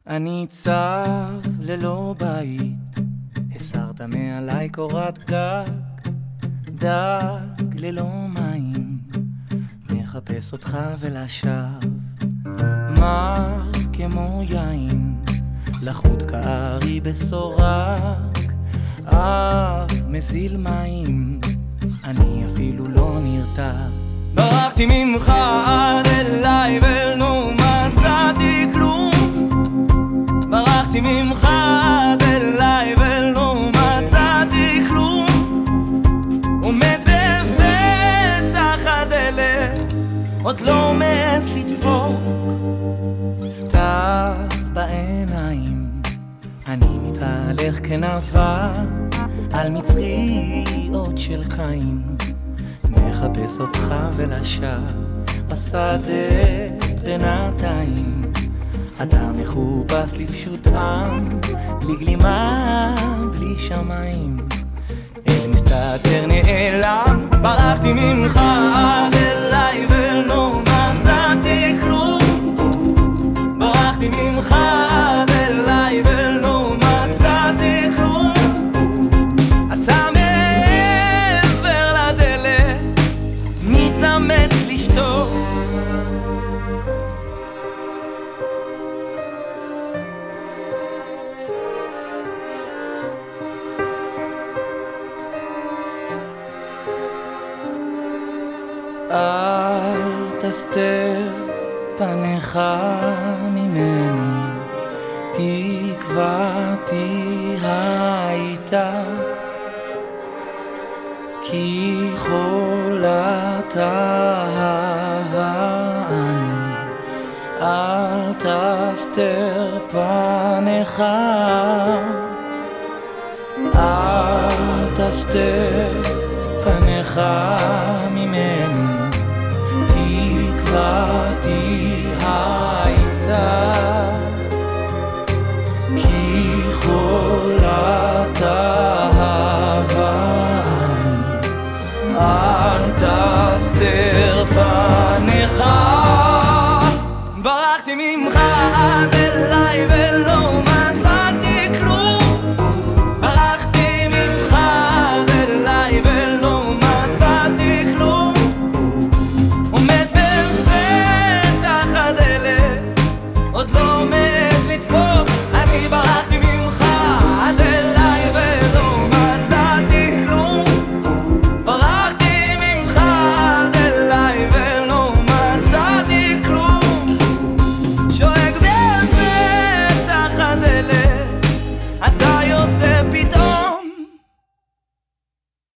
אני צב ללא בית, הסרת מעלי קורת גג, דג ללא מים, מחפש אותך ולשווא. מר כמו יין, לחוט כארי בסורק, אב מזיל מים, אני אפילו לא נרתע. ברחתי ממך עד אליי ולא מצאתי כלום, ברחתי ממך עד אליי ולא מצאתי כלום, עומד בפתח הדלת, עוד לא מעז לדפוק, סתיו בעיניים, אני מתהלך כנבל על מצריות של קין, מחפש אותך ולשווא בשדה בינתיים. אתה מחופש לפשוט עם, בלי גלימה, בלי שמיים, אל מסתתר נעלם. ברחתי ממך עד אליי ולא מצאתי כלום, ברחתי ממך עד אליי ולא מצאתי כלום, אתה מעבר לדלת, מתאמץ לשתוק. אל תסתר פניך ממני, תקוותי הייתה, כי חולת אהבה אני. אל תסתר פניך, אל תסתר פניך ממני, תקוותי הייתה, כי חולת אהבה אני. אל תסתר פניך, ברחתי ממך עד אליי ולא